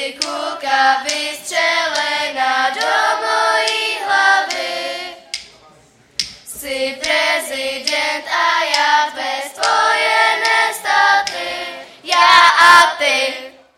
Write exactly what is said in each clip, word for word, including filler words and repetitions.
Ty kulka vystřelená do mojí hlavy. Jsi prezident a já tvé Spojené státy. Já a ty.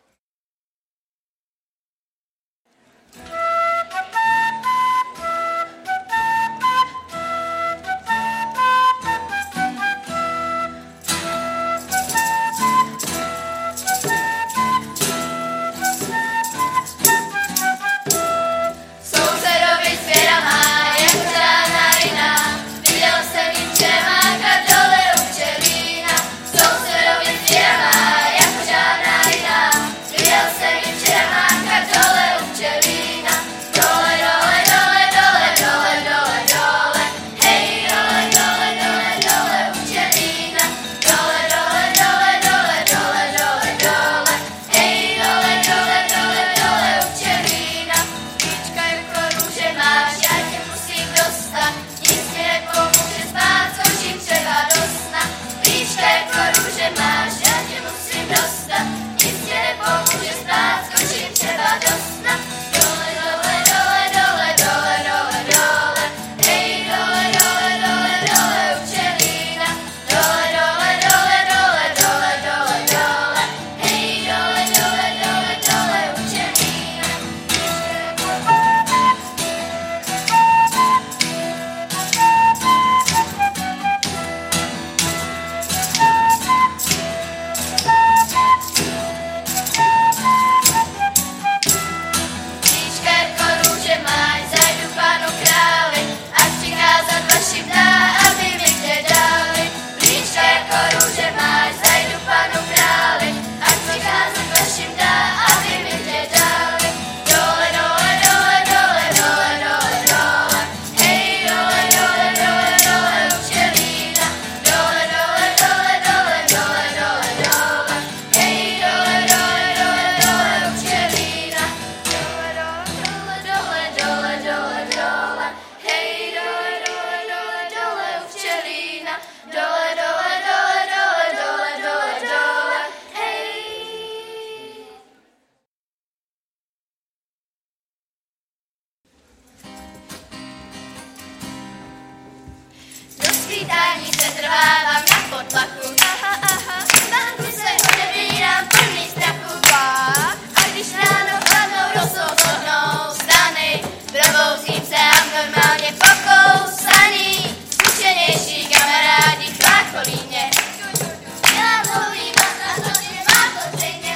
Svítání se trvávám na potlaku. Aha, aha, banku se odebírám plný strachu. A když ráno hladnou rozhodnou stany, probouzím se a normálně pokousaný. Zkušenější kamarádi chlácholí mě. Dělám holý vás a hodně má to zřejmě.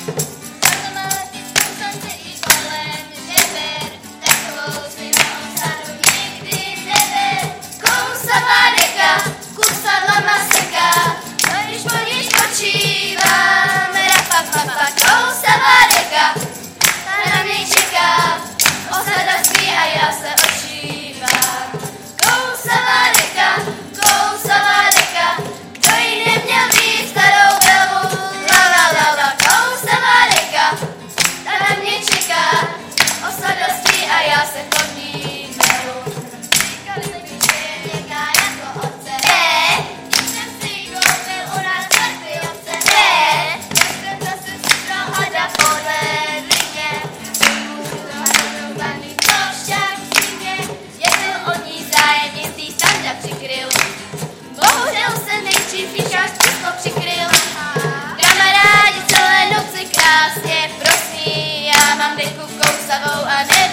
Automatickou sonce i kolem žeber, takovou svinou sadu nikdy neber. Kousavá deka, kusadla maseka, když po ní spočívám, rapapapa. Kousavá deka, ta na mě čeká, osada spí a já se očívám. Kousavá deka, kousavá deka, kdo ji neměl být starou velmu, la la la la. Kousavá deka, ta na mě čeká, osada spí a já se pod ní meru. Říkali mi, že je měkká jako otce. Ne, když jsem si ji koupil u nás skorpionce. Ne, jak jsem zase sešla hada podle lině. Můžu to hadu baní, to však zimně. Je byl od ní zájem, jistý Standa přikryl. Bohužel se nejdřív fíšář písmo přikryl. Kamarádi celé noci krásně prosní, já mám deku kousavou a ne